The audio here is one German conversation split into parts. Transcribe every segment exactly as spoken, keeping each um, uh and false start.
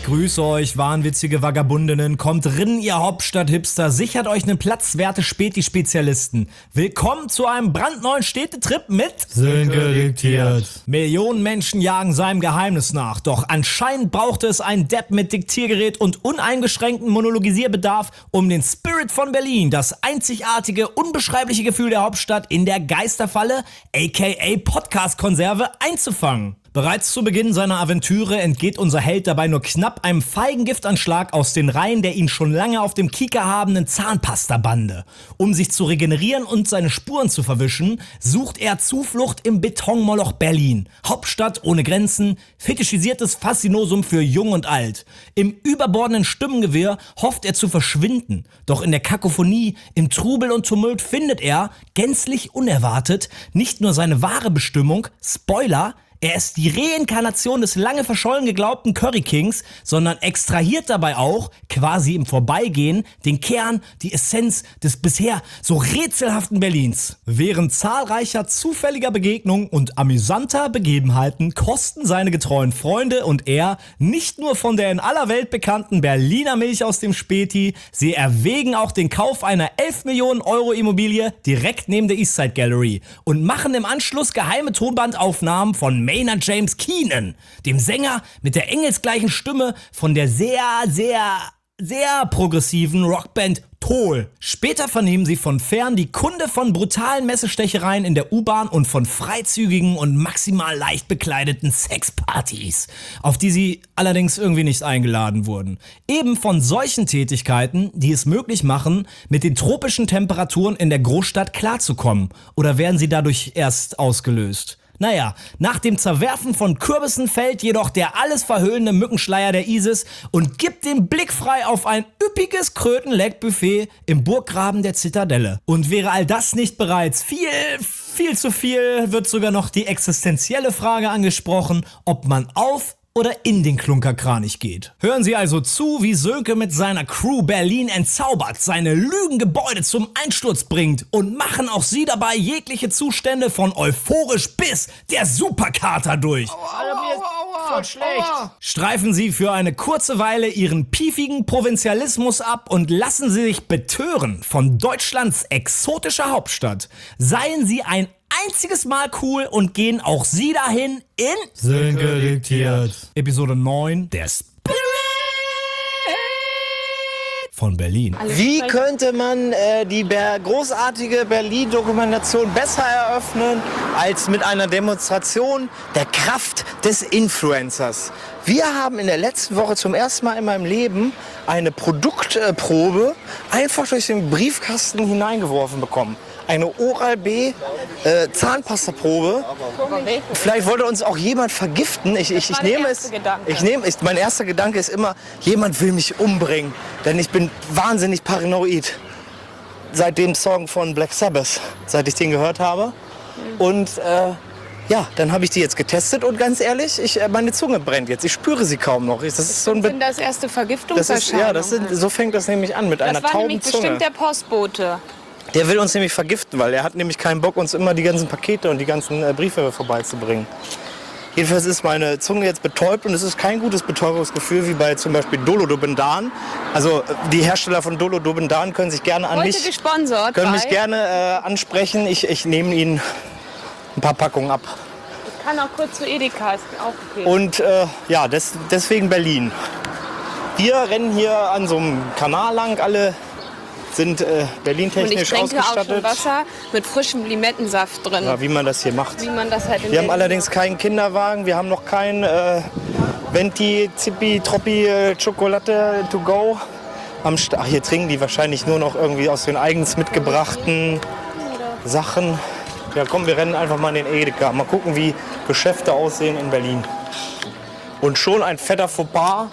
Ich grüße euch, wahnwitzige Vagabundinnen. Kommt rin, ihr Hauptstadt-Hipster. Sichert euch einen Platz, werte Späti-Spezialisten. Willkommen zu einem brandneuen Städtetrip mit Sönke diktiert. Millionen Menschen jagen seinem Geheimnis nach. Doch anscheinend brauchte es einen Depp mit Diktiergerät und uneingeschränkten Monologisierbedarf, um den Spirit von Berlin, das einzigartige, unbeschreibliche Gefühl der Hauptstadt, in der Geisterfalle, aka Podcast-Konserve, einzufangen. Bereits zu Beginn seiner Aventüre entgeht unser Held dabei nur knapp einem feigen Giftanschlag aus den Reihen der ihn schon lange auf dem Kieker habenden Zahnpasta-Bande. Um sich zu regenerieren und seine Spuren zu verwischen, sucht er Zuflucht im Betonmoloch Berlin. Hauptstadt ohne Grenzen, fetischisiertes Faszinosum für Jung und Alt. Im überbordenden Stimmengewirr hofft er zu verschwinden. Doch in der Kakophonie, im Trubel und Tumult findet er, gänzlich unerwartet, nicht nur seine wahre Bestimmung, Spoiler, er ist die Reinkarnation des lange verschollen geglaubten Curry Kings, sondern extrahiert dabei auch, quasi im Vorbeigehen, den Kern, die Essenz des bisher so rätselhaften Berlins. Während zahlreicher zufälliger Begegnungen und amüsanter Begebenheiten kosten seine getreuen Freunde und er nicht nur von der in aller Welt bekannten Berliner Milch aus dem Späti, sie erwägen auch den Kauf einer elf Millionen Euro Immobilie direkt neben der Eastside Gallery und machen im Anschluss geheime Tonbandaufnahmen von Maynard James Keenan, dem Sänger mit der engelsgleichen Stimme von der sehr, sehr, sehr progressiven Rockband Tool. Später vernehmen sie von fern die Kunde von brutalen Messestechereien in der U-Bahn und von freizügigen und maximal leicht bekleideten Sexpartys, auf die sie allerdings irgendwie nicht eingeladen wurden. Eben von solchen Tätigkeiten, die es möglich machen, mit den tropischen Temperaturen in der Großstadt klarzukommen. Oder werden sie dadurch erst ausgelöst? Naja, nach dem Zerwerfen von Kürbissen fällt jedoch der alles verhüllende Mückenschleier der ISIS und gibt den Blick frei auf ein üppiges Krötenleckbuffet im Burggraben der Zitadelle. Und wäre all das nicht bereits viel, viel zu viel, wird sogar noch die existenzielle Frage angesprochen, ob man auf oder in den Klunkerkranich geht. Hören Sie also zu, wie Sönke mit seiner Crew Berlin entzaubert, seine Lügengebäude zum Einsturz bringt und machen auch Sie dabei jegliche Zustände von euphorisch bis der Superkater durch. Alter, mir ist voll schlecht. Streifen Sie für eine kurze Weile Ihren piefigen Provinzialismus ab und lassen Sie sich betören von Deutschlands exotischer Hauptstadt. Seien Sie ein einziges Mal cool und gehen auch Sie dahin in Sönke diktiert. Episode neun, der Spirit von Berlin. Wie könnte man äh, die ber- großartige Berlin-Dokumentation besser eröffnen als mit einer Demonstration der Kraft des Influencers? Wir haben in der letzten Woche zum ersten Mal in meinem Leben eine Produktprobe einfach durch den Briefkasten hineingeworfen bekommen. Eine Oral-B äh, Zahnpastaprobe. Vielleicht wollte uns auch jemand vergiften. Ich, ich, ich nehme es. Ich nehme es. Mein erster Gedanke ist immer, jemand will mich umbringen, denn ich bin wahnsinnig paranoid. Seit dem Song von Black Sabbath, seit ich den gehört habe. Und äh, ja, dann habe ich die jetzt getestet und ganz ehrlich, ich, äh, meine Zunge brennt jetzt. Ich spüre sie kaum noch. Das ist so ein Be- sind das erste das Vergiftungserscheinungen. ist, ja, das sind, so fängt das nämlich an mit einer Das war tauben nämlich Zunge. bestimmt der Postbote. Der will uns nämlich vergiften, weil er hat nämlich keinen Bock, uns immer die ganzen Pakete und die ganzen äh, Briefe vorbeizubringen. Jedenfalls ist meine Zunge jetzt betäubt und es ist kein gutes Betäubungsgefühl wie bei zum Beispiel Dolodobendan. Also äh, die Hersteller von Dolodobendan können sich gerne an Heute mich, gesponsert können bei- mich gerne äh, ansprechen. Ich, ich nehme ihnen ein paar Packungen ab. Ich kann auch kurz zu Edeka, ist auch okay. Und äh, ja, des, deswegen Berlin. Wir rennen hier an so einem Kanal lang, alle sind äh, Und ich Berlin-technisch trinke auch schon ausgestattet. Wasser mit frischem Limettensaft drin. Ja, wie man das hier macht. Wie man das halt in Wir haben Berlin allerdings macht. keinen Kinderwagen, wir haben noch kein äh, Venti, Zippi, Troppi, äh, Schokolade to go. Am St- Ach, hier trinken die wahrscheinlich nur noch irgendwie aus den eigens mitgebrachten Sachen. Ja komm, wir rennen einfach mal in den Edeka. Mal gucken, wie Geschäfte aussehen in Berlin. Und schon ein fetter Fauxpas.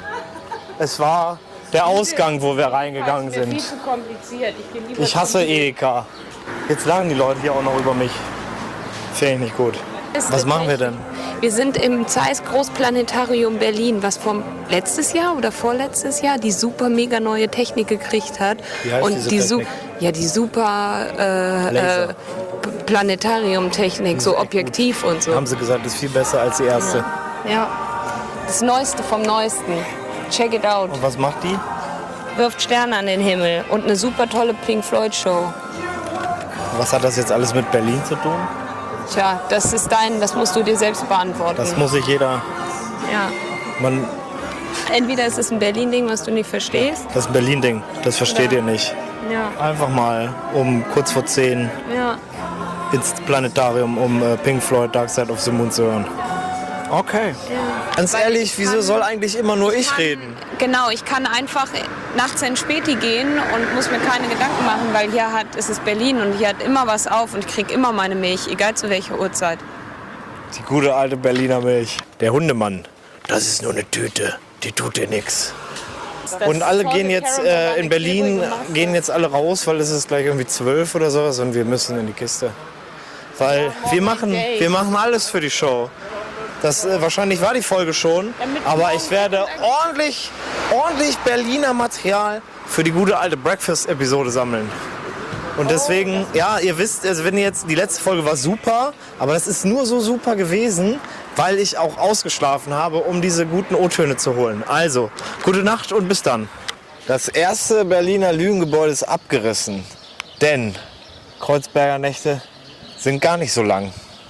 Es war der Ausgang, wo wir reingegangen Das ist mir sind. viel zu kompliziert. Ich, gehe lieber Ich hasse zum- Edeka. Jetzt lachen die Leute hier auch noch über mich. Finde ich nicht gut. Was machen wir denn? Wir sind im Zeiss Großplanetarium Berlin, was vom letztes Jahr oder vorletztes Jahr die super mega neue Technik gekriegt hat. Wie heißt und diese die Su- Technik? ja die super äh, Laser. äh, P- Planetarium-Technik, so objektiv und so. Haben sie gesagt, ist viel besser als die erste. Ja, das Neueste vom Neuesten. Check it out. Und was macht die? Wirft Sterne an den Himmel und eine super tolle Pink Floyd Show. Was hat das jetzt alles mit Berlin zu tun? Tja, das ist dein, das musst du dir selbst beantworten. Das muss sich jeder... Ja. Man, Entweder ist es ein Berlin-Ding, was du nicht verstehst. das ist ein Berlin-Ding, das versteht Ja. ihr nicht. Ja. Einfach mal um kurz vor zehn Ja. ins Planetarium, um äh, Pink Floyd Dark Side of the Moon zu hören. Okay. Ganz ehrlich, wieso soll eigentlich immer nur ich reden? Genau, ich kann einfach nachts in Späti gehen und muss mir keine Gedanken machen, weil hier hat, ist es Berlin und hier hat immer was auf und ich krieg immer meine Milch, egal zu welcher Uhrzeit. Die gute alte Berliner Milch. Der Hundemann, das ist nur eine Tüte, die tut dir nichts. Und alle gehen jetzt äh, in Berlin, gehen jetzt alle raus, weil es ist gleich irgendwie zwölf oder sowas und wir müssen in die Kiste. Weil wir machen, wir machen alles für die Show. Das, äh, wahrscheinlich war die Folge schon, aber ich werde ordentlich, ordentlich Berliner Material für die gute alte Breakfast-Episode sammeln. Und deswegen, ja, ihr wisst, also wenn ihr jetzt, die letzte Folge war super, aber das ist nur so super gewesen, weil ich auch ausgeschlafen habe, um diese guten O-Töne zu holen. Also, gute Nacht und bis dann. Das erste Berliner Lügengebäude ist abgerissen, denn Kreuzberger Nächte sind gar nicht so lang.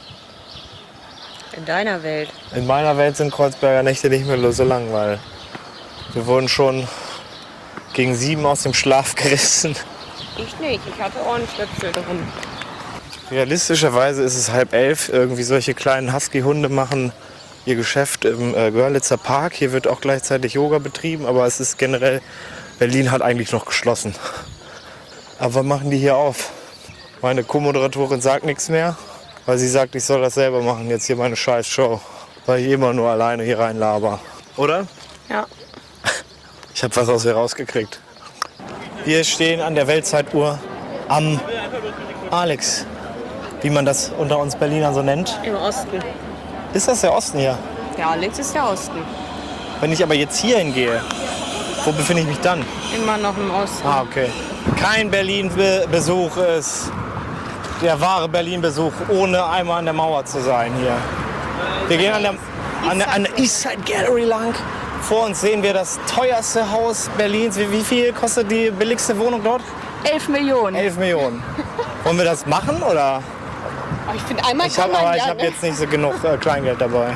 In deiner Welt. In meiner Welt sind Kreuzberger Nächte nicht mehr so lang, weil wir wurden schon gegen sieben aus dem Schlaf gerissen. Ich nicht, ich hatte Ohrenstöpsel drin. Realistischerweise ist es halb elf. Irgendwie solche kleinen Husky-Hunde machen ihr Geschäft im äh, Görlitzer Park. Hier wird auch gleichzeitig Yoga betrieben, aber es ist generell, Berlin hat eigentlich noch geschlossen. Aber was machen die hier auf? Meine Co-Moderatorin sagt nichts mehr, weil sie sagt, ich soll das selber machen, jetzt hier meine scheiß Show. Weil ich immer nur alleine hier rein laber. Oder? Ja. Ich habe was aus ihr rausgekriegt. Wir stehen an der Weltzeituhr am Alex, wie man das unter uns Berlinern so nennt. Im Osten. Ist das der Osten hier? Der Alex ist der Osten. Wenn ich aber jetzt hier hingehe, wo befinde ich mich dann? Immer noch im Osten. Ah, okay. Kein Berlin-Besuch ist der wahre Berlin-Besuch, ohne einmal an der Mauer zu sein hier. Wir gehen an der, an der, an der East Side Gallery lang. Vor uns sehen wir das teuerste Haus Berlins. Wie, wie viel kostet die billigste Wohnung dort? Elf Millionen. elf Millionen. Wollen wir das machen oder? Ich finde, einmal Ich habe aber ich habe jetzt nicht so genug äh, Kleingeld dabei.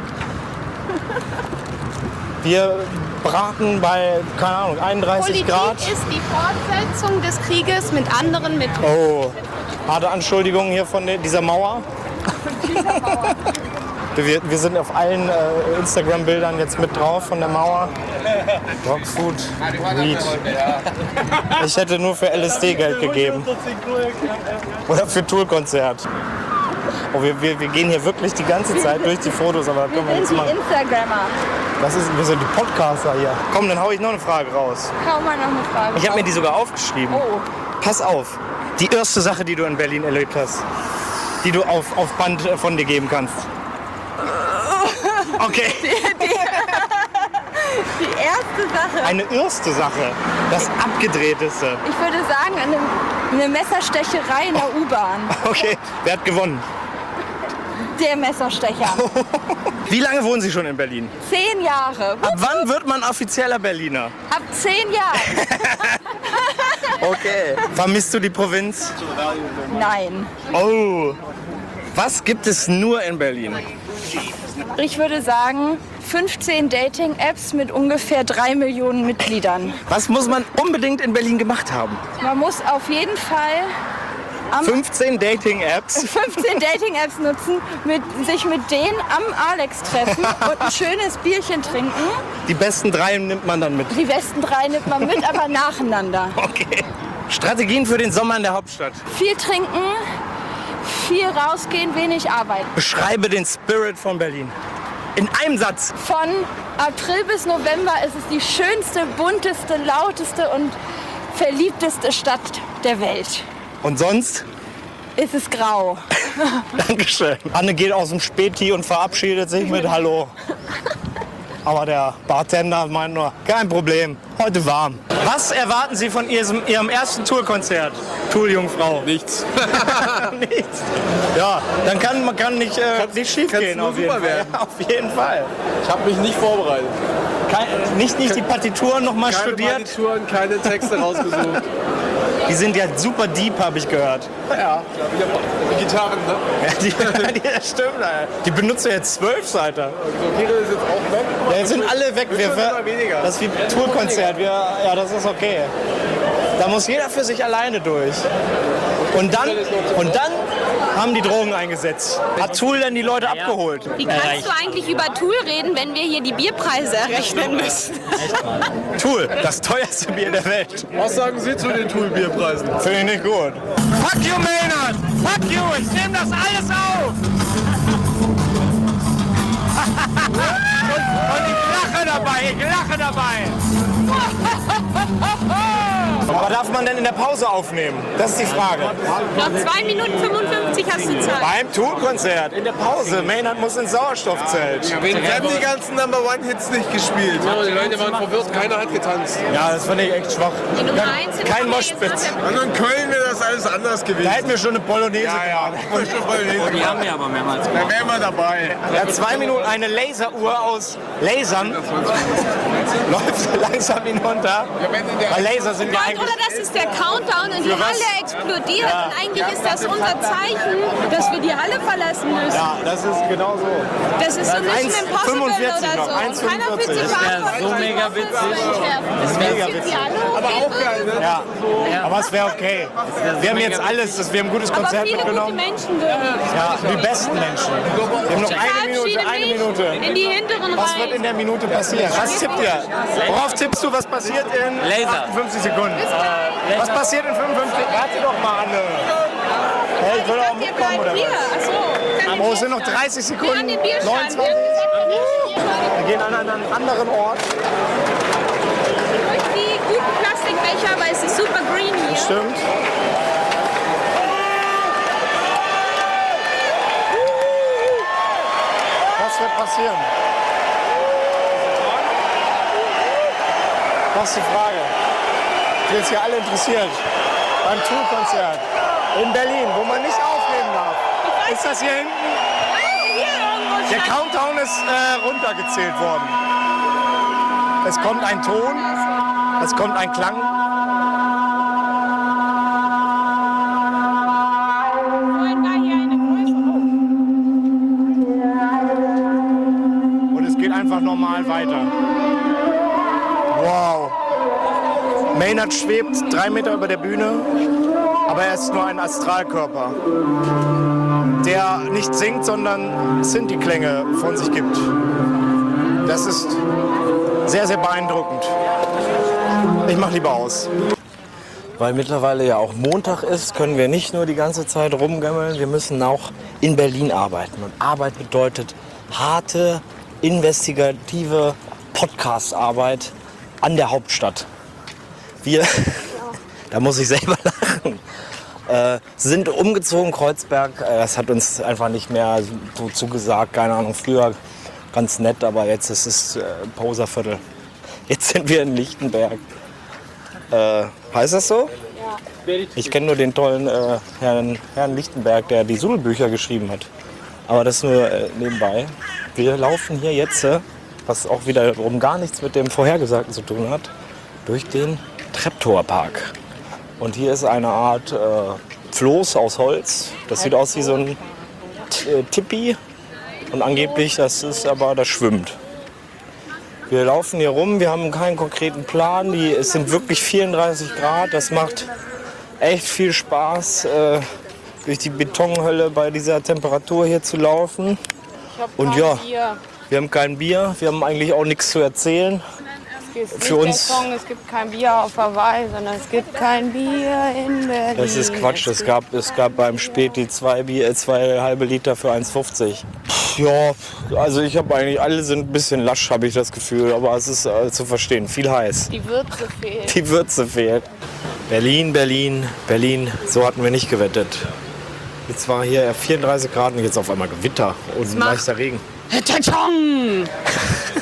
Wir braten bei, keine Ahnung, einunddreißig Grad. Politik ist die Fortsetzung des Krieges mit anderen Mitteln. Oh, harte Anschuldigungen hier von der- dieser Mauer. Wir, wir sind auf allen äh, Instagram-Bildern jetzt mit drauf von der Mauer. Dogfood, Weed. Ich hätte nur für L S D Geld gegeben. Oder für Tool-Konzert. Oh, wir, wir, wir gehen hier wirklich die ganze Zeit durch die Fotos, aber da können wir nichts machen. Instagrammer. Das ist, wir sind die Podcaster hier. Komm, dann hau ich noch eine Frage raus. Kaum mal noch eine Frage. Ich habe mir die sogar aufgeschrieben. Oh. Pass auf, die erste Sache, die du in Berlin erlebt hast, die du auf, auf Band äh, von dir geben kannst. Okay. Die erste Sache. Eine erste Sache, das abgedrehteste. Ich würde sagen, eine, eine Messerstecherei in der U-Bahn. Okay, wer hat gewonnen? Der Messerstecher. Wie lange wohnen Sie schon in Berlin? Zehn Jahre. Ab wann wird man offizieller Berliner? Ab zehn Jahren. Okay. Vermisst du die Provinz? Nein. Oh. Was gibt es nur in Berlin? Ich würde sagen, fünfzehn Dating-Apps mit ungefähr drei Millionen Mitgliedern. Was muss man unbedingt in Berlin gemacht haben? Man muss auf jeden Fall am fünfzehn Dating-Apps. fünfzehn Dating-Apps nutzen, mit, sich mit denen am Alex treffen und ein schönes Bierchen trinken. Die besten drei nimmt man dann mit. Die besten drei nimmt man mit, aber nacheinander. Okay. Strategien für den Sommer in der Hauptstadt. Viel trinken, viel rausgehen, wenig arbeiten. Beschreibe den Spirit von Berlin. In einem Satz. Von April bis November ist es die schönste, bunteste, lauteste und verliebteste Stadt der Welt. Und sonst? Es ist grau. Dankeschön. Anne geht aus dem Späti und verabschiedet sich mit Hallo. Aber der Bartender meint nur, kein Problem, heute warm. Was erwarten Sie von Ihrem, Ihrem ersten Tool-Konzert, Tool-Jungfrau? Nichts. Nichts. Ja, dann kann man kann nicht, äh, nicht schief gehen. nur Auf jeden, super Fall. werden. Ja, auf jeden Fall. Ich habe mich nicht vorbereitet. Kein, nicht, nicht die Partituren noch mal Keine studiert. Partituren, keine Texte rausgesucht. Die sind ja super deep, habe ich gehört. Ja, die Gitarren, ne? Ja, die, die, das stimmt. Alter. Die benutzen jetzt zwölf Seiter. So, Kirill ist jetzt auch weg. Ja, jetzt sind alle weg. Wir Wir, werden immer weniger. das ist wie ein Tourkonzert. Wir, ja, das ist okay. Da muss jeder für sich alleine durch. Und dann, und dann haben die Drogen eingesetzt. Hat Tool dann die Leute abgeholt? Wie kannst du eigentlich über Tool reden, wenn wir hier die Bierpreise errechnen müssen? Tool, das teuerste Bier der Welt. Was sagen Sie zu den Tool-Bierpreisen? Finde ich nicht gut. Fuck you, Maynard! Fuck you! Ich nehme das alles auf! und, und ich lache dabei, ich lache dabei! Aber darf man denn in der Pause aufnehmen? Das ist die Frage. Noch zwei Minuten fünfundfünfzig hast du Zeit. Beim Tool-Konzert, in der Pause. Maynard muss ins Sauerstoffzelt. Wir haben die ganzen Number One Hits nicht gespielt. Ja, die Leute waren verwirrt, keiner hat getanzt. Ja, das fand ich echt schwach. Die Nummer eins in Kein Nummer ist Moshpit. noch Also in Köln wäre das alles anders gewesen. Da hätten wir schon eine Polonaise ja, ja. gemacht. Schon Polonaise Die haben wir aber mehrmals Da wären wir dabei. Ja, zwei Minuten, eine Laseruhr aus Lasern läuft langsam hinunter. Weil Laser sind ja Nein, eigentlich... oder das ist der Countdown und die Für was? Halle explodiert. Und eigentlich ist das unser Zeichen, dass wir die Halle verlassen müssen. Ja, das ist genau so. Das ist so Dann Mission eins Impossible fünfundvierzig oder noch, so. eins Und keiner fühlt sich fünfundvierzig. verantwortlich. so mega witzig. Das ist mega Sind witzig. die alle Aber okay? auch geil, ne? Ja, aber es wäre okay. Wir haben jetzt alles, das- wir haben ein gutes Aber Konzert viele gute mitgenommen. Menschen dürfen. Ja, die besten Menschen. Wir haben noch eine Minute, Verabschiede eine mich Minute. in die hinteren Was wird in Reihen. der Minute passieren? Was tippt ihr? Worauf tippst du, was passiert in Laser. achtundfünfzig Sekunden? Was passiert in fünfundfünfzig? Warte doch mal, Anne. Hey, ich will auch Hier mitkommen, oder bleiben wir. was? Achso. Oh, es sind noch dreißig Wir Sekunden. an den Bierstand. neunundzwanzig. Wir gehen an einen anderen Ort. Durch die guten Plastikbecher, weil es ist super green hier. Stimmt. Was wird passieren? Das ist die Frage. Die jetzt hier alle interessiert. Beim Tool-Konzert in Berlin, wo man nicht aufnehmen darf. Ist das hier hinten? Der Countdown ist äh, runtergezählt worden. Es kommt ein Ton, es kommt ein Klang. Und es geht einfach normal weiter. Wow. Maynard schwebt drei Meter über der Bühne, aber er ist nur ein Astralkörper, der nicht singt, sondern Synthi-Klänge von sich gibt. Das ist sehr, sehr beeindruckend. Ich mach lieber aus. Weil mittlerweile ja auch Montag ist, können wir nicht nur die ganze Zeit rumgammeln, wir müssen auch in Berlin arbeiten. Und Arbeit bedeutet harte, investigative Podcast-Arbeit an der Hauptstadt. Wir, da muss ich selber lachen, äh, sind umgezogen, Kreuzberg. Äh, das hat uns einfach nicht mehr so zugesagt. Keine Ahnung, früher ganz nett, aber jetzt ist es äh, Poserviertel. Jetzt sind wir in Lichtenberg. Äh, heißt das so? Ja. Ich kenne nur den tollen äh, Herrn, Herrn Lichtenberg, der die Sudelbücher geschrieben hat. Aber das nur äh, nebenbei. Wir laufen hier jetzt, äh, was auch wiederum gar nichts mit dem Vorhergesagten zu tun hat, durch den Treptower-Park. Und hier ist eine Art äh, Floß aus Holz. Das sieht aus wie so ein T- Tipi. Und angeblich, das ist aber, das schwimmt. Wir laufen hier rum, wir haben keinen konkreten Plan. Die, es sind wirklich vierunddreißig Grad. Das macht echt viel Spaß, äh, durch die Betonhölle bei dieser Temperatur hier zu laufen. Und ja, wir haben kein Bier, wir haben eigentlich auch nichts zu erzählen. Es Für uns- der Song, es gibt kein Bier auf Hawaii, sondern es gibt kein Bier in Berlin. Das ist Quatsch. Es gab, es gab beim Späti zwei, Bier, äh, zwei halbe Liter für eins fünfzig. Ja, also ich habe eigentlich, alle sind ein bisschen lasch, habe ich das Gefühl. Aber es ist äh, zu verstehen, viel heiß. Die Würze fehlt. Die Würze fehlt. Berlin, Berlin, Berlin, so hatten wir nicht gewettet. Jetzt war hier vierunddreißig Grad und jetzt auf einmal Gewitter und macht- leichter Regen. Tschong!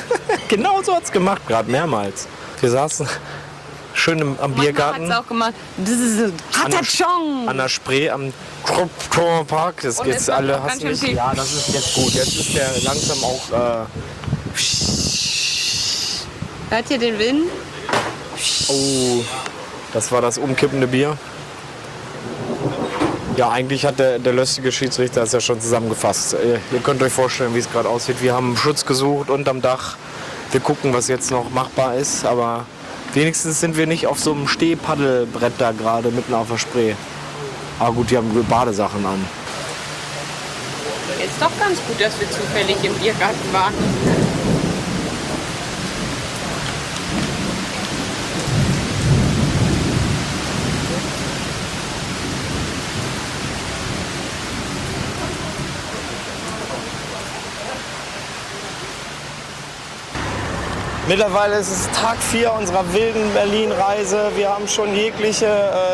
Genau so hat es gemacht, gerade mehrmals. Wir saßen schön im, am Biergarten. Manchmal hat's auch gemacht. Das ist An der, Hatachong. an der Spree am Park. Das Und geht's es macht alle. auch Hast ganz du schön nicht? viel. Ja, das ist jetzt gut. Jetzt ist der langsam auch. Äh, Hört ihr den Wind? oh, das war das umkippende Bier. Ja, eigentlich hat der, der löstige Schiedsrichter es ja schon zusammengefasst. Ihr, ihr könnt euch vorstellen, wie es gerade aussieht. Wir haben Schutz gesucht unterm Dach. Wir gucken, was jetzt noch machbar ist. Aber wenigstens sind wir nicht auf so einem Stehpaddelbrett da gerade mitten auf der Spree. Aber gut, die haben Badesachen an. Ist doch ganz gut, dass wir zufällig im Biergarten waren. Mittlerweile ist es Tag vier unserer wilden Berlin-Reise. Wir haben schon jegliche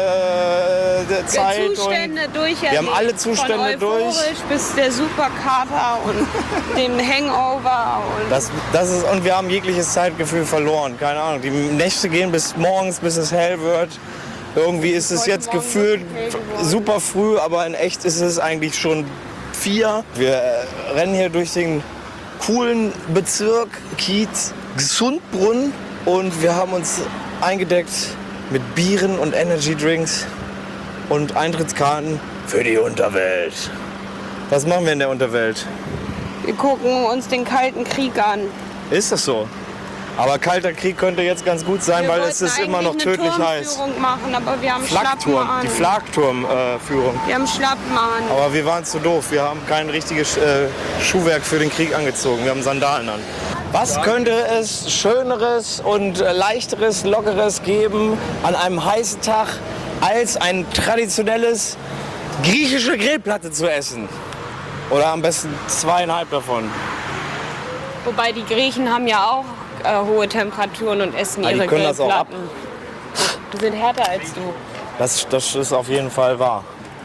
äh, Zeit. Zustände und durch. wir haben alle Zustände von durch. euphorisch bis der Superkater und dem Hangover. Und Das, das ist, und wir haben jegliches Zeitgefühl verloren. Keine Ahnung. Die Nächte gehen bis morgens, bis es hell wird. Irgendwie ist es Heute jetzt Morgen gefühlt ist es hell geworden. super früh, aber in echt ist es eigentlich schon vier. Wir äh, rennen hier durch den coolen Bezirk Kiez Gesundbrunn und wir haben uns eingedeckt mit Bieren und Energydrinks und Eintrittskarten für die Unterwelt. Was machen wir in der Unterwelt? wir gucken uns den Kalten Krieg an. Ist das so? Aber Kalter Krieg könnte jetzt ganz gut sein, Wir weil es wollten ist immer noch eigentlich eine tödlich heiß. Turmführung machen, aber wir haben Schlappen Flakturm, an. die Flakturmführung. wir haben Schlappen an. Aber wir waren zu doof. Wir haben kein richtiges äh, Schuhwerk für den Krieg angezogen. Wir haben Sandalen an. Was könnte es Schöneres und äh, Leichteres, Lockeres geben an einem heißen Tag, als ein traditionelles griechische Grillplatte zu essen? Oder am besten zweieinhalb davon. Wobei die Griechen haben ja auch äh, hohe Temperaturen und essen Ah, die ihre können das auch ab. Grillplatten. Die sind härter als du. Das, das ist auf jeden Fall wahr.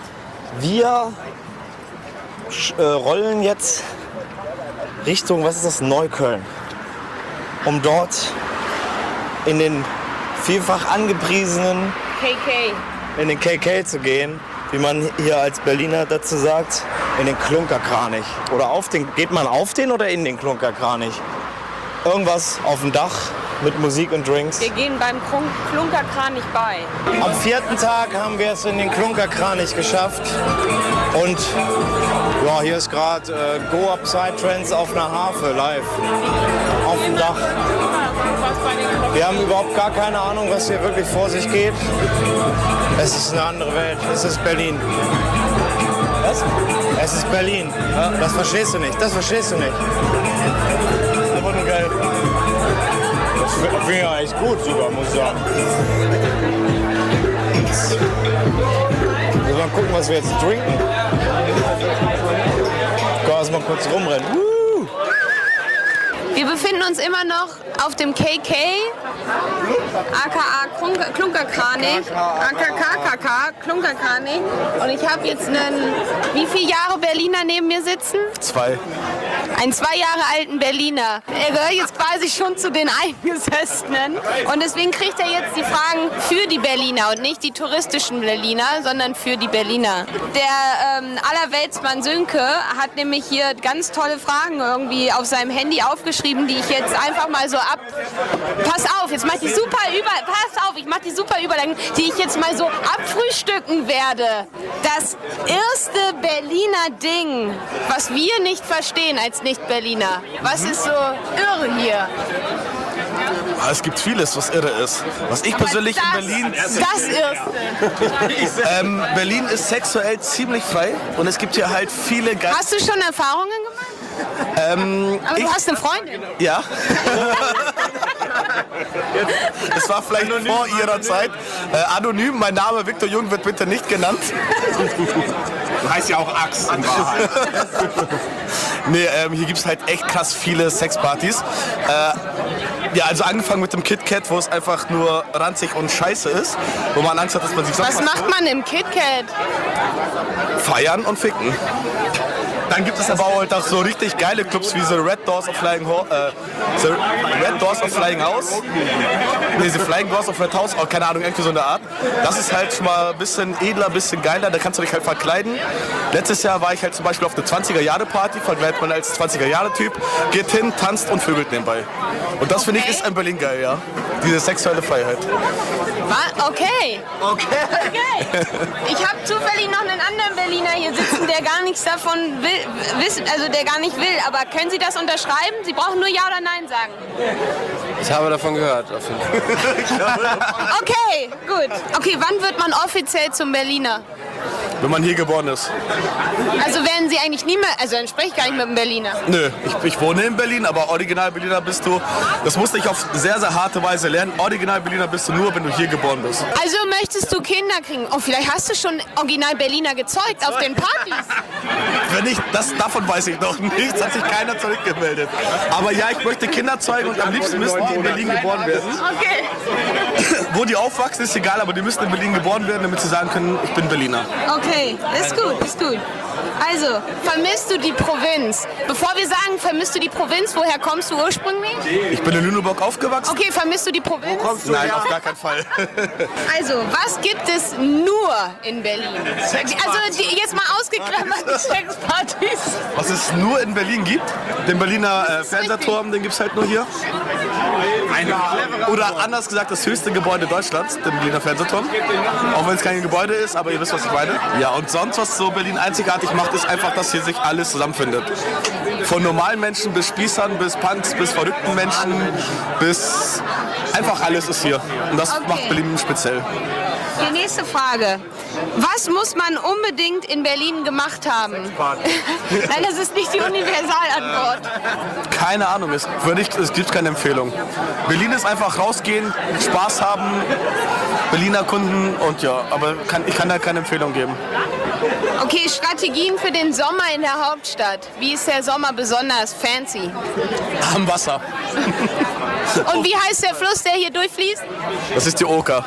Wir sch- äh, rollen jetzt Richtung, was ist das, Neukölln. Um dort in den vielfach angepriesenen, K K. in den K K zu gehen, wie man hier als Berliner dazu sagt, in den Klunkerkranich. Oder auf den, geht man auf den oder in den Klunkerkranich? Irgendwas auf dem Dach mit Musik und Drinks. Wir gehen beim Krun- Klunkerkranich bei. Am vierten Tag haben wir es in den Klunkerkranich geschafft. Und ja, hier ist gerade äh, Go Up Psytrance auf einer Harfe live. Auf dem Dach. Wir haben überhaupt gar keine Ahnung, was hier wirklich vor sich geht. Es ist eine andere Welt. Es ist Berlin. Was? Es ist Berlin. Das verstehst du nicht. Das verstehst du nicht. Das ist einfach nur geil. Das finde ich ja echt gut sogar, muss ich sagen. Wir mal gucken, was wir jetzt trinken. Ich kann erst mal kurz rumrennen. Woo! Wir befinden uns immer noch auf dem K K, aka Klunker- Klunkerkranich, aka K K K, Klunkerkranich. Und ich habe jetzt einen, wie viele Jahre Berliner neben mir sitzen? Zwei. Einen zwei Jahre alten Berliner. Er gehört jetzt quasi schon zu den Eingesessenen. Und deswegen kriegt er jetzt die Fragen für die Berliner und nicht die touristischen Berliner, sondern für die Berliner. Der ähm, Allerweltsmann Sönke hat nämlich hier ganz tolle Fragen irgendwie auf seinem Handy aufgeschrieben, die ich jetzt einfach mal so ab... Pass auf, jetzt mach ich die super über... Pass auf, ich mach die super Überleitung, die ich jetzt mal so abfrühstücken werde. Das erste Berliner Ding, was wir nicht verstehen als Nicht-Berliner. Was ist so irre hier? Ah, es gibt vieles, was irre ist. Was ich persönlich das, in Berlin... Das erste. Ähm, Berlin ist sexuell ziemlich frei und es gibt hier halt viele ganz... Hast du schon Erfahrungen gemacht? Ähm, Aber du ich, hast eine Freundin. ja. Es war vielleicht vor ihrer Zeit. Äh, anonym, mein Name Viktor Jung wird bitte nicht genannt. Du heißt ja auch Axt in Wahrheit. Nee, ähm, hier gibt es halt echt krass viele Sexpartys. Äh, ja, also angefangen mit dem KitKat, wo es einfach nur ranzig und scheiße ist, wo man Angst hat, dass man sich sonst Was macht man im KitKat? feiern und ficken. Dann gibt es aber auch halt auch so richtig geile Clubs wie The Red Doors of Flying Ho äh, The Red Doors of Flying House. Nee, The Flying Doors of Red House, oh, keine Ahnung, irgendwie so eine Art. Das ist halt schon mal ein bisschen edler, ein bisschen geiler, da kannst du dich halt verkleiden. Letztes Jahr war ich halt zum Beispiel auf der zwanziger-Jahre-Party, verkleidet man als zwanziger-Jahre-Typ, geht hin, tanzt und vögelt nebenbei. Und das finde ich ist in Berlin geil, ja. Diese sexuelle Freiheit. Was? Okay. Okay. Okay. Ich habe zufällig noch einen anderen Berliner hier sitzen, der gar nichts davon will, wissen, also der gar nicht will. Aber können Sie das unterschreiben? Sie brauchen nur Ja oder Nein sagen. Ich habe davon gehört, auf jeden Fall. Okay, gut. Okay, wann wird man offiziell zum Berliner? Wenn man hier geboren ist. Also werden Sie eigentlich nie mehr, also dann spreche ich gar nicht mit einem Berliner. Nö, ich, ich wohne in Berlin, aber original Berliner bist du, das musste ich auf sehr, sehr harte Weise lernen. Original Berliner bist du nur, wenn du hier geboren bist. Also möchtest du Kinder kriegen? Oh, vielleicht hast du schon original Berliner gezeugt auf den Partys. Wenn nicht, das, davon weiß ich noch nichts, hat sich keiner zurückgemeldet. Aber ja, ich möchte Kinder zeugen und am liebsten müssen die in Berlin geboren werden. Okay. Wo die aufwachsen, ist egal, aber die müssen in Berlin geboren werden, damit sie sagen können, ich bin Berliner. Okay, ist gut, ist gut. Also, vermisst du die Provinz? Bevor wir sagen, vermisst du die Provinz, woher kommst du ursprünglich? Ich bin in Lüneburg aufgewachsen. Okay, vermisst du die Provinz? Nein, auf gar keinen Fall. Also, was gibt es nur in Berlin? Also, die, jetzt mal ausgeklammert die Sexpartys. Was es nur in Berlin gibt, den Berliner äh, Fernsehturm, den gibt es halt nur hier. Oder anders gesagt, das höchste Gebäude Deutschlands, den Berliner Fernsehturm. Auch wenn es kein Gebäude ist, aber ihr wisst, was ich meine. Ja, und sonst, was so Berlin einzigartig macht, ist einfach, dass hier sich alles zusammenfindet. Von normalen Menschen bis Spießern, bis Punks, bis verrückten Menschen, bis einfach alles ist hier. Und das Okay. macht Berlin speziell. Die nächste Frage. Was muss man unbedingt in Berlin gemacht haben? Nein, das ist nicht die Universalantwort. Keine Ahnung, es, würde ich, es gibt keine Empfehlung. Berlin ist einfach rausgehen, Spaß haben, Berliner Kunden und ja, aber kann, ich kann da keine Empfehlung geben. Okay, Strategien für den Sommer in der Hauptstadt. Wie ist der Sommer besonders fancy? Am Wasser. Und wie heißt der Fluss, der hier durchfließt? Das ist die Oker.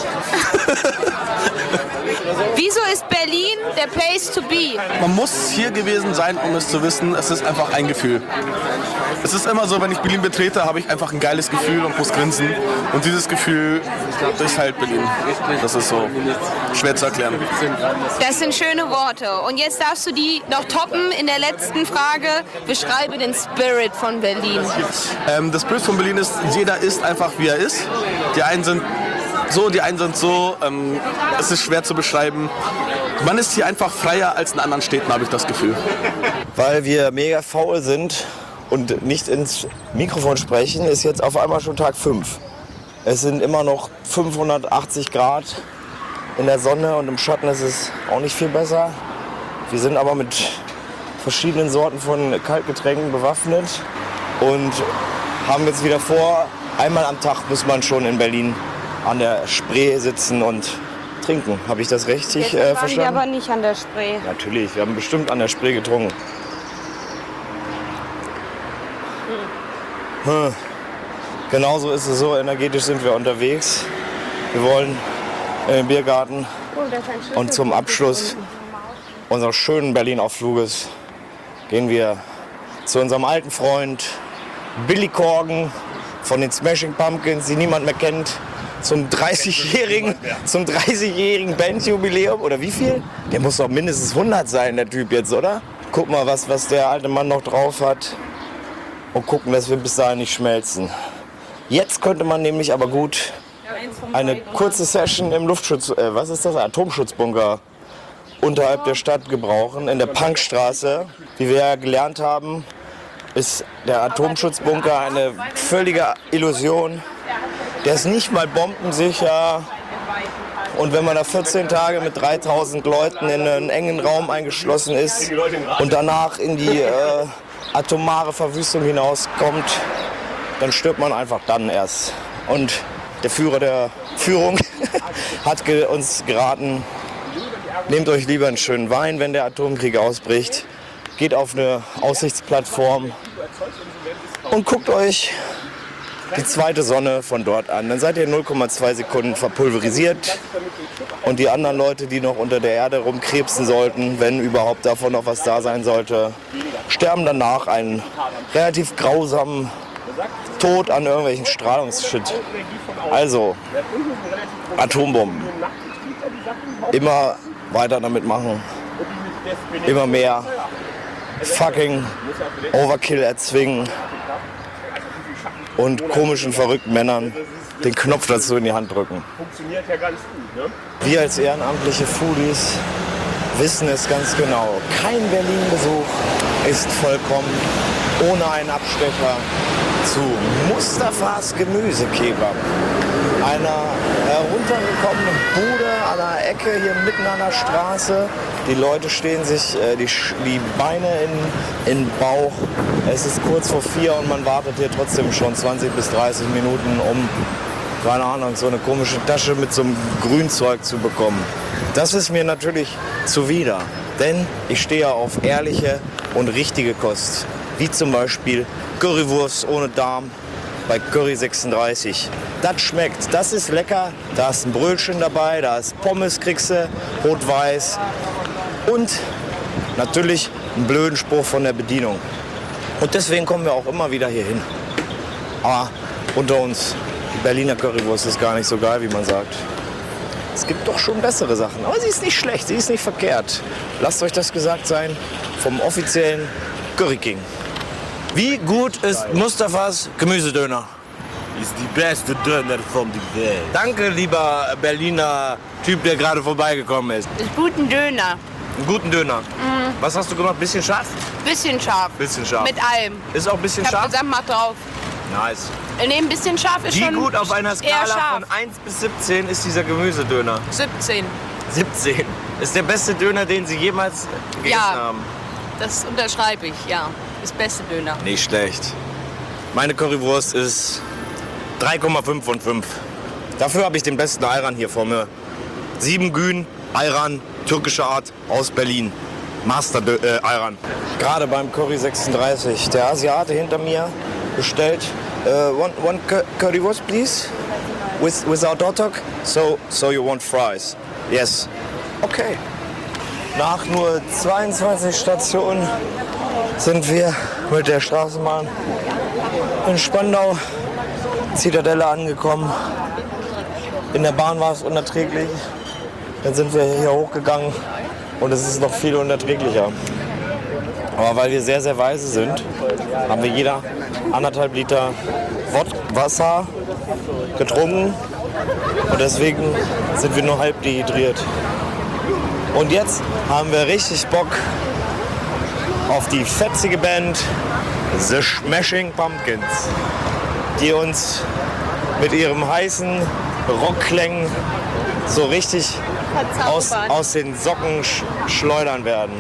Wieso ist Berlin der Place to be? Man muss hier gewesen sein, um es zu wissen. Es ist einfach ein Gefühl. Es ist immer so, wenn ich Berlin betrete, habe ich einfach ein geiles Gefühl und muss grinsen. Und dieses Gefühl ist halt Berlin. Das ist so schwer zu erklären. Das sind schöne Worte. Und jetzt darfst du die noch toppen in der letzten Frage. Beschreibe den Spirit von Berlin. Ähm, das Bild von Berlin ist, jeder ist einfach wie er ist. Die einen sind so, die einen sind so. Ähm, es ist schwer zu beschreiben. Man ist hier einfach freier als in anderen Städten, habe ich das Gefühl. Weil wir mega faul sind und nicht ins Mikrofon sprechen, ist jetzt auf einmal schon Tag fünf. Es sind immer noch fünfhundertachtzig Grad in der Sonne und im Schatten ist es auch nicht viel besser. Wir sind aber mit verschiedenen Sorten von Kaltgetränken bewaffnet und haben jetzt wieder vor, einmal am Tag muss man schon in Berlin an der Spree sitzen und trinken. Habe ich das richtig äh, verstanden? aber nicht an der Spree. Natürlich, wir haben bestimmt an der Spree getrunken. Hm. Genauso ist es so, energetisch sind wir unterwegs. Wir wollen in den Biergarten und zum Abschluss unseres schönen Berlin-Ausfluges gehen wir zu unserem alten Freund Billy Corgan von den Smashing Pumpkins, die niemand mehr kennt, zum dreißigjährigen, zum dreißigjährigen Bandjubiläum. Oder wie viel? Der muss doch mindestens hundert sein, der Typ jetzt, oder? Guck mal, was, was der alte Mann noch drauf hat. Und gucken, dass wir bis dahin nicht schmelzen. Jetzt könnte man nämlich aber gut eine kurze Session im Luftschutz, äh, was ist das, Atomschutzbunker unterhalb der Stadt gebrauchen, in der Punkstraße. Wie wir ja gelernt haben, ist der Atomschutzbunker eine völlige Illusion. Der ist nicht mal bombensicher. Und wenn man da vierzehn Tage mit dreitausend Leuten in einen engen Raum eingeschlossen ist und danach in die äh, atomare Verwüstung hinauskommt, dann stirbt man einfach dann erst. Und der Führer der Führung hat ge- uns geraten, nehmt euch lieber einen schönen Wein, wenn der Atomkrieg ausbricht, geht auf eine Aussichtsplattform und guckt euch die zweite Sonne von dort an. Dann seid ihr in null Komma zwei Sekunden verpulverisiert. Und die anderen Leute, die noch unter der Erde rumkrebsen sollten, wenn überhaupt davon noch was da sein sollte, sterben danach einen relativ grausamen Tod an irgendwelchen Strahlungsshit. Also, Atombomben. Immer weiter damit machen. Immer mehr fucking Overkill erzwingen. Und komischen, verrückten Männern den Knopf dazu in die Hand drücken. Wir als ehrenamtliche Foodies wissen es ganz genau. Kein Berlin-Besuch ist vollkommen ohne einen Abstecher zu Mustafas Gemüsekebab. Einer heruntergekommenen Bude an der Ecke hier mitten an der Straße. Die Leute stehen sich äh, die, die Beine in, in den Bauch. Es ist kurz vor vier und man wartet hier trotzdem schon zwanzig bis dreißig Minuten, um, keine Ahnung, so eine komische Tasche mit so einem Grünzeug zu bekommen. Das ist mir natürlich zuwider, denn ich stehe auf ehrliche und richtige Kost. Wie zum Beispiel Currywurst ohne Darm bei Curry sechsunddreißig. Das schmeckt, das ist lecker. Da ist ein Brötchen dabei, da ist Pommes, kriegst du, rot-weiß. Und natürlich einen blöden Spruch von der Bedienung. Und deswegen kommen wir auch immer wieder hier hin. Aber unter uns, die Berliner Currywurst ist gar nicht so geil, wie man sagt. Es gibt doch schon bessere Sachen, aber sie ist nicht schlecht, sie ist nicht verkehrt. Lasst euch das gesagt sein vom offiziellen Curry King. Wie gut ist Mustafas Gemüsedöner? Ist die beste Döner von der Welt. Danke, lieber Berliner Typ, der gerade vorbeigekommen ist. Ist guten Döner. Einen guten Döner. Mhm. Was hast du gemacht? Bisschen scharf? Bisschen scharf. Bisschen scharf. Mit allem. Ist auch ein bisschen Ich hab scharf? gesagt, mach drauf. Nice. Nee, ein bisschen scharf ist Wie schon gut auf einer eher Skala scharf. von eins bis siebzehn ist dieser Gemüsedöner? siebzehn. siebzehn. Ist der beste Döner, den Sie jemals gegessen Ja. haben? Das unterschreibe ich, ja. Das beste Döner. Nicht schlecht. Meine Currywurst ist drei Komma fünf von fünf. Dafür habe ich den besten Ayran hier vor mir. Sieben Gün, Ayran, türkische Art, aus Berlin. Master äh, Ayran. Gerade beim Curry sechsunddreißig. Der Asiate hinter mir bestellt uh, one, one Currywurst, please. With, without hot dog. So, so you want fries? Yes. Okay. Nach nur zweiundzwanzig Stationen sind wir mit der Straßenbahn in Spandau, Zitadelle angekommen. In der Bahn war es unerträglich. Dann sind wir hier hochgegangen und es ist noch viel unerträglicher. Aber weil wir sehr, sehr weise sind, haben wir jeder anderthalb Liter Wodka Wasser getrunken und deswegen sind wir nur halb dehydriert. Und jetzt haben wir richtig Bock auf die fetzige Band The Smashing Pumpkins, die uns mit ihrem heißen Rockklängen so richtig aus, aus den Socken sch schleudern werden.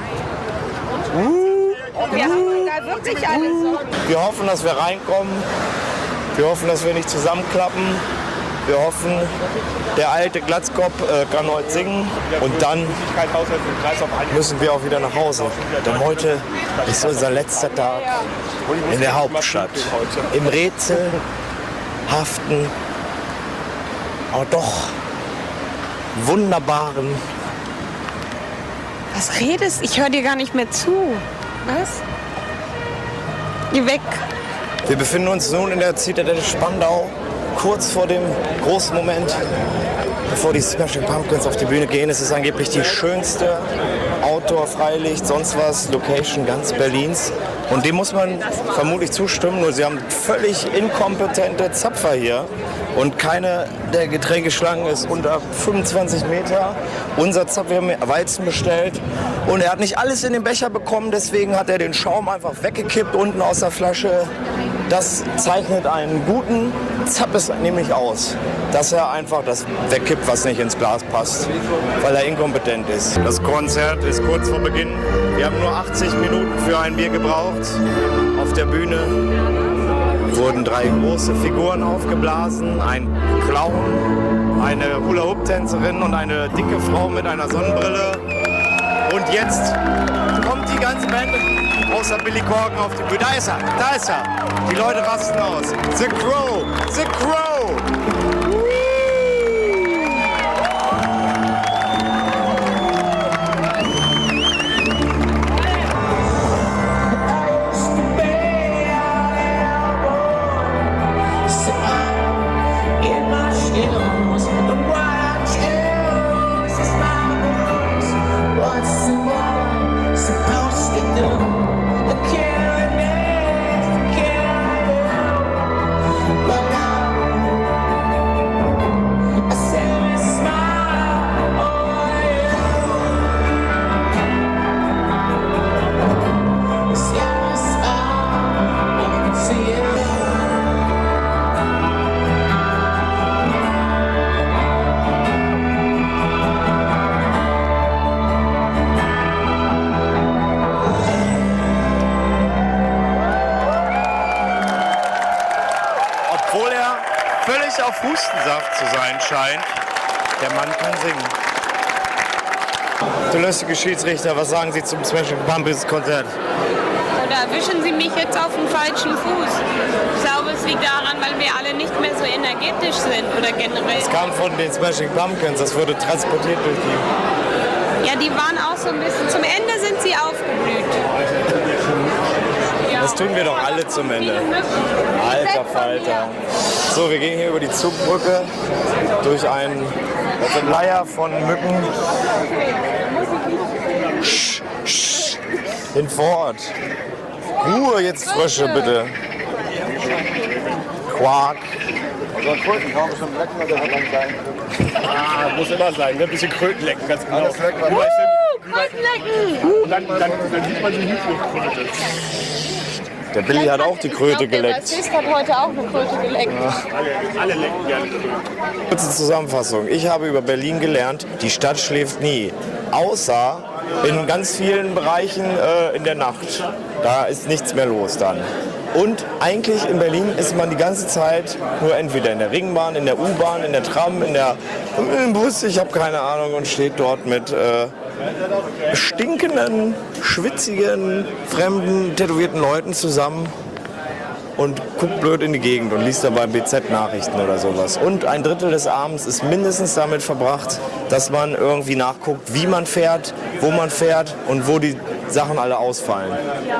Wir haben da wirklich alles so. Wir hoffen, dass wir reinkommen. Wir hoffen, dass wir nicht zusammenklappen. Wir hoffen, der alte Glatzkopf äh, kann heute singen. Und dann müssen wir auch wieder nach Hause. Denn heute ist unser letzter Tag in der Hauptstadt. Im rätselhaften, aber doch wunderbaren. Was redest? Ich höre dir gar nicht mehr zu. Was? Geh weg. Wir befinden uns nun in der Zitadelle Spandau, kurz vor dem großen Moment, bevor die Smashing Pumpkins auf die Bühne gehen. Es ist angeblich die schönste Outdoor, Freilicht, sonst was, Location ganz Berlins. Und dem muss man vermutlich zustimmen, nur sie haben völlig inkompetente Zapfer hier. Und keine der Getränkeschlangen ist unter fünfundzwanzig Meter. Unser Zapfer, wir haben Weizen bestellt. Und er hat nicht alles in den Becher bekommen, deswegen hat er den Schaum einfach weggekippt unten aus der Flasche. Das zeichnet einen guten Zappes nämlich aus, dass er einfach das wegkippt, was nicht ins Glas passt, weil er inkompetent ist. Das Konzert ist kurz vor Beginn. Wir haben nur achtzig Minuten für ein Bier gebraucht. Auf der Bühne wurden drei große Figuren aufgeblasen, ein Clown, eine Hula-Hoop-Tänzerin und eine dicke Frau mit einer Sonnenbrille. Und jetzt kommt die ganze Band Großer Billy Corgan auf die Bühne. Da ist er, da ist er. Die Leute rasten aus. The Crow, The Crow. Obwohl er völlig auf Hustensaft zu sein scheint, der Mann kann singen. Der lustige Schiedsrichter, was sagen Sie zum Smashing Pumpkins Konzert? Oder erwischen Sie mich jetzt auf dem falschen Fuß? Ich glaube, es liegt daran, weil wir alle nicht mehr so energetisch sind oder generell. Es kam von den Smashing Pumpkins, das wurde transportiert durch die... Ja, die waren auch so ein bisschen... Zum Ende sind sie aufgeblüht. Das tun wir doch alle zum Ende. Alter Falter. So, wir gehen hier über die Zugbrücke durch einen Leier von Mücken. Sch, sch, in Vorort. Ruhe jetzt, Frösche, bitte. Quark. So ein Kröten kann man schon lecken, oder hat man klein? Ah, muss immer sein, ne? Ein bisschen Kröten lecken, ganz genau. Alles lecken. Kröten lecken! Und dann, dann, dann sieht man sie nicht mit Kröte. Der Billy hat auch die Kröte geleckt. Der Bassist hat heute auch eine Kröte geleckt. Alle, alle lecken gerne Kröte. Kurze Zusammenfassung. Ich habe über Berlin gelernt, die Stadt schläft nie. Außer in ganz vielen Bereichen äh, in der Nacht. Da ist nichts mehr los dann. Und eigentlich in Berlin ist man die ganze Zeit nur entweder in der Ringbahn, in der U-Bahn, in der Tram, in der im Bus, ich habe keine Ahnung, und steht dort mit äh, stinkenden, schwitzigen, fremden, tätowierten Leuten zusammen und guckt blöd in die Gegend und liest dabei B Z-Nachrichten oder sowas. Und ein Drittel des Abends ist mindestens damit verbracht, dass man irgendwie nachguckt, wie man fährt, wo man fährt und wo die Sachen alle ausfallen.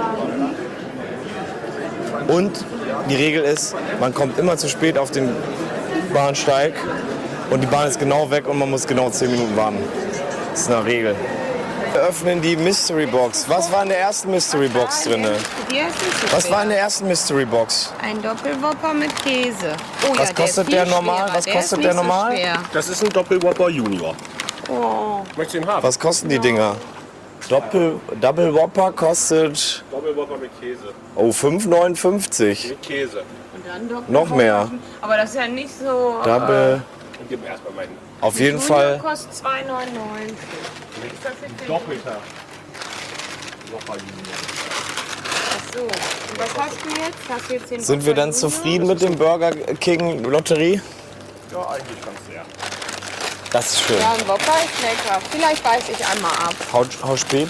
Und die Regel ist, man kommt immer zu spät auf den Bahnsteig und die Bahn ist genau weg und man muss genau zehn Minuten warten. Das ist eine Regel. Wir öffnen die Mystery Box. Was war in der ersten Mystery Box drin? Was war in der ersten Mystery Box? Ein Doppelwhopper mit Käse. Oh, Was ja, kostet der, der ist viel normal? schwerer. Was Der kostet ist der nicht so normal? schwer. Das ist ein Doppelwhopper Junior. Oh. Möchtest du ihn haben? Was kosten die Dinger? Doppel, Double Whopper kostet Doppelwhopper mit Käse. oh, fünf neunundfünfzig. Mit Käse. Und dann Doppelwhopper. Noch mehr. Aber das ist ja nicht so... Double. Und gib mir erstmal meinen Auf jeden Junior Fall. kostet zwei neunundneunzig. Doppelter. Whopper Junior. Ach so. Und was hast du jetzt? Hast du jetzt den Sind wir dann Whopper Junior? zufrieden mit dem Burger King Lotterie? Ja, eigentlich ganz sehr. Das ist schön. Ja, ein Whopper ist lecker. Vielleicht beiß ich einmal ab. How, how spät?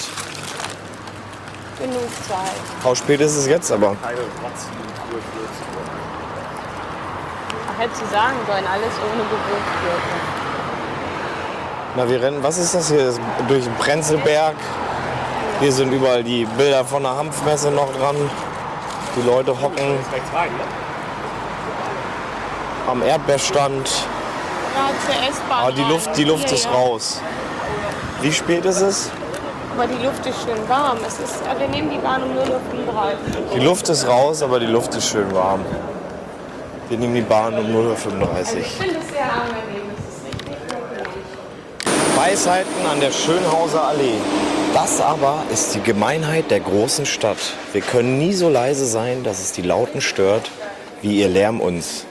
Genug Zeit. How spät ist es jetzt aber? Keine Rotzen, vierzig Uhr. Ach, hätte sie sagen sollen, alles ohne Gewürzgurke. Na, wir rennen, was ist das hier? Das ist durch den Prenzlberg. Hier sind überall die Bilder von der Hanfmesse noch dran. Die Leute hocken Jetzt rechts rein, ne? am Erdbeerstand. Ja, zur S-Bahn. Aber die Luft, die Luft Ja, ist ja. raus. Wie spät ist es? Aber die Luft ist schön warm. Es ist, äh, wir nehmen die Bahn um null Uhr fünfunddreißig. Die Luft ist raus, aber die Luft ist schön warm. Wir nehmen die Bahn um null Uhr fünfunddreißig. Ich finde es sehr angenehm. Es ist richtig wirklich. Weisheiten an der Schönhauser Allee. Das aber ist die Gemeinheit der großen Stadt. Wir können nie so leise sein, dass es die Lauten stört, wie ihr Lärm uns.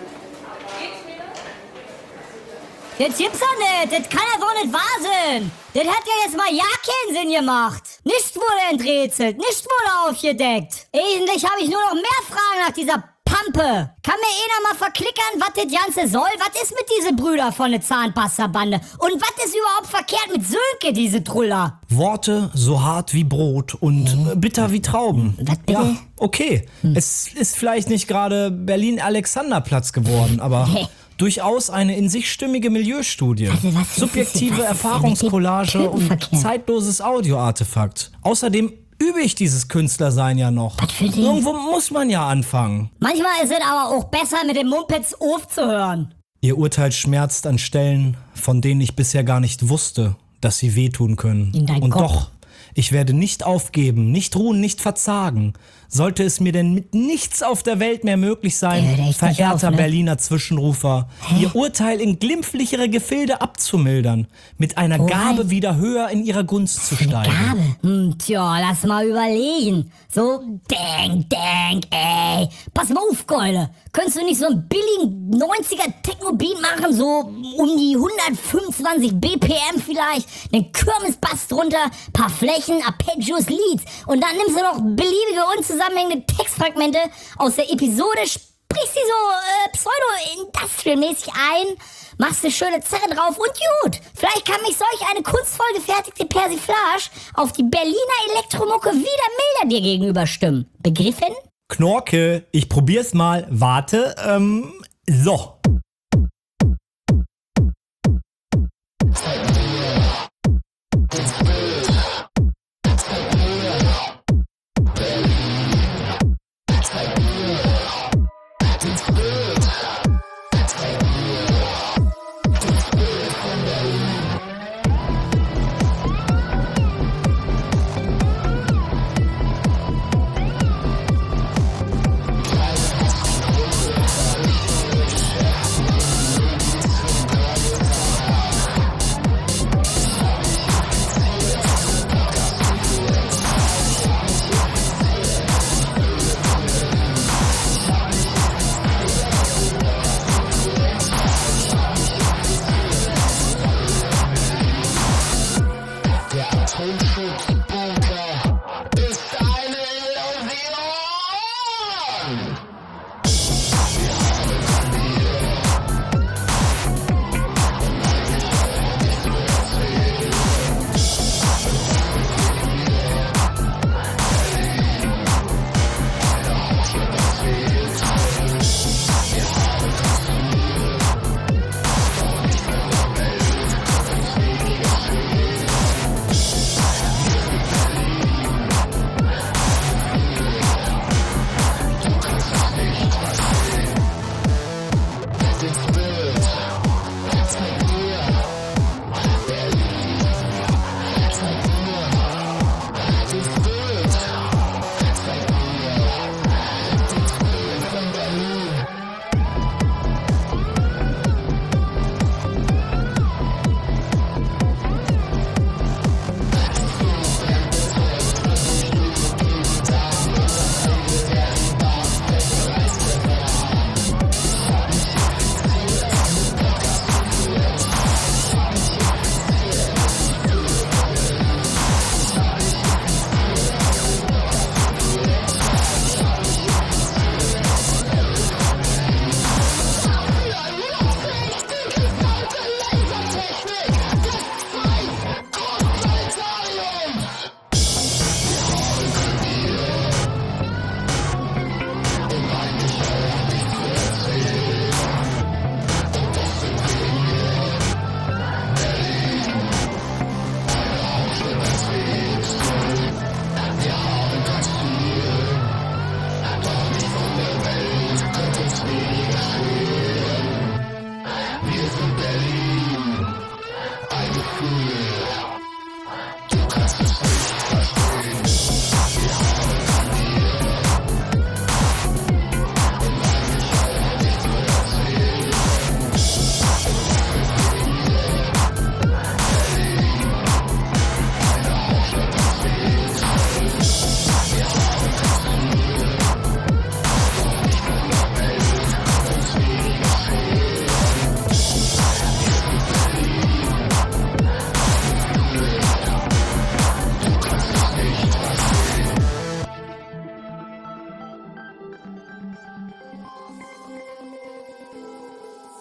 Das gibt's doch nicht. Das kann ja so nicht wahr sein. Das hat ja jetzt mal ja keinen Sinn gemacht. Nicht wurde enträtselt, nicht wurde aufgedeckt. Eigentlich habe ich nur noch mehr Fragen nach dieser Lampe! Kann mir einer mal verklickern, was das Ganze soll? Was ist mit diese Brüder von der Zahnpasta-Bande? Und was ist überhaupt verkehrt mit Sönke, diese Truller? Worte so hart wie Brot und hm. bitter wie Trauben. Was bitte? Ja, okay. Hm. Es ist vielleicht nicht gerade Berlin-Alexanderplatz geworden, aber Hey. durchaus eine in sich stimmige Milieustudie. Also was ist Subjektive das? Was ist Erfahrungskollage denn mit dem und Typenverkehr? zeitloses Audioartefakt. Außerdem übe ich dieses Künstlersein ja noch. Was für den? Irgendwo muss man ja anfangen. Manchmal ist es aber auch besser, mit dem Mumpitz aufzuhören. Ihr Urteil schmerzt an Stellen, von denen ich bisher gar nicht wusste, dass sie wehtun können. In deinen Und Kopf. doch, ich werde nicht aufgeben, nicht ruhen, nicht verzagen. Sollte es mir denn mit nichts auf der Welt mehr möglich sein, Der hört echt nicht verehrter auf, ne? Berliner Zwischenrufer, Ihr Urteil in glimpflichere Gefilde abzumildern, mit einer Oh, Gabe nein. wieder höher in ihrer Gunst zu steigen. Gabe? Hm, tja, lass mal überlegen. So, denk, denk, ey. Pass mal auf, Keule. Könntest du nicht so einen billigen neunziger Techno-Beat machen, so um die hundertfünfundzwanzig B P M vielleicht, einen Kirmesbass drunter, paar Flächen, Arpeggios, Leads und dann nimmst du noch beliebige unzusammenhängende Textfragmente aus der Episode, sprichst die so äh, pseudo-industrial-mäßig ein, machst eine schöne Zerre drauf und gut. Vielleicht kann mich solch eine kunstvoll gefertigte Persiflage auf die Berliner Elektromucke wieder milder dir gegenüber stimmen. Begriffen? Knorke, ich probier's mal. Warte, ähm, so.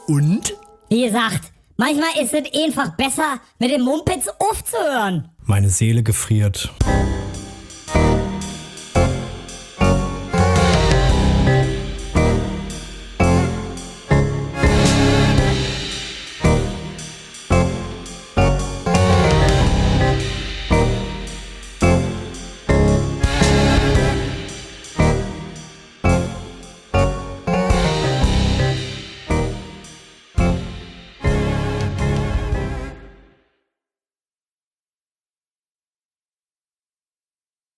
und? Wie gesagt, manchmal ist es einfach besser, mit den Mumpitz aufzuhören. Meine Seele gefriert.